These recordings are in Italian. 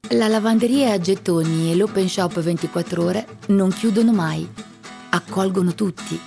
La lavanderia a gettoni e l'open shop 24 ore non chiudono mai, accolgono tutti.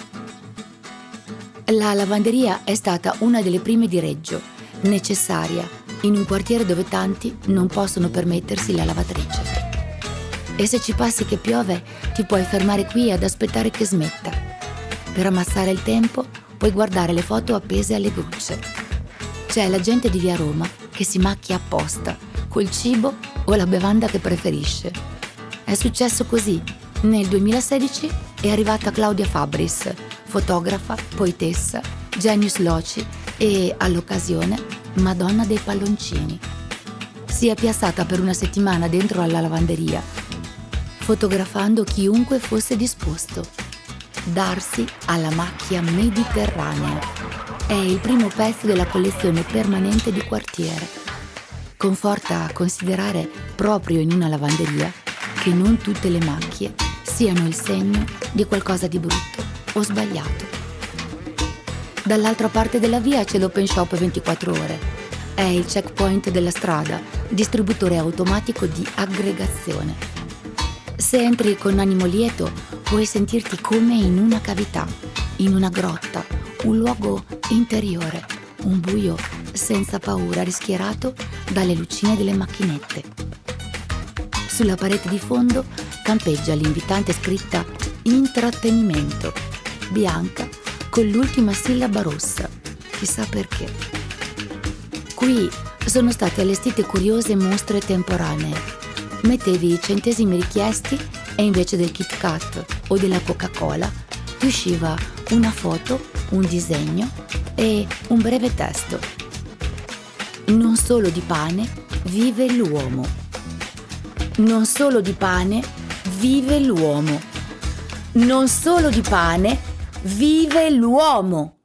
La lavanderia è stata una delle prime di Reggio, necessaria in un quartiere dove tanti non possono permettersi la lavatrice. E se ci passi che piove, ti puoi fermare qui ad aspettare che smetta. Per ammassare il tempo, puoi guardare le foto appese alle grucce. C'è la gente di via Roma che si macchia apposta, col cibo o la bevanda che preferisce. È successo così. Nel 2016 è arrivata Claudia Fabris, fotografa, poetessa, genius loci e, all'occasione, Madonna dei palloncini. Si è piazzata per una settimana dentro alla lavanderia, fotografando chiunque fosse disposto. Darsi alla macchia mediterranea. È il primo pezzo della collezione permanente di quartiere. Conforta a considerare proprio in una lavanderia che non tutte le macchie siano il segno di qualcosa di brutto o sbagliato. Dall'altra parte della via c'è l'open shop 24 ore. È il checkpoint della strada, distributore automatico di aggregazione. Se entri con animo lieto, puoi sentirti come in una cavità, in una grotta, un luogo interiore, un buio senza paura rischiarato dalle lucine delle macchinette. Sulla parete di fondo campeggia l'invitante scritta intrattenimento, bianca con l'ultima sillaba rossa, chissà perché. Qui sono state allestite curiose mostre temporanee. Mettevi i centesimi richiesti e invece del Kit Kat o della Coca-Cola ti usciva una foto, un disegno e un breve testo. Non solo di pane vive l'uomo. Non solo di pane vive l'uomo. Non solo di pane vive l'uomo.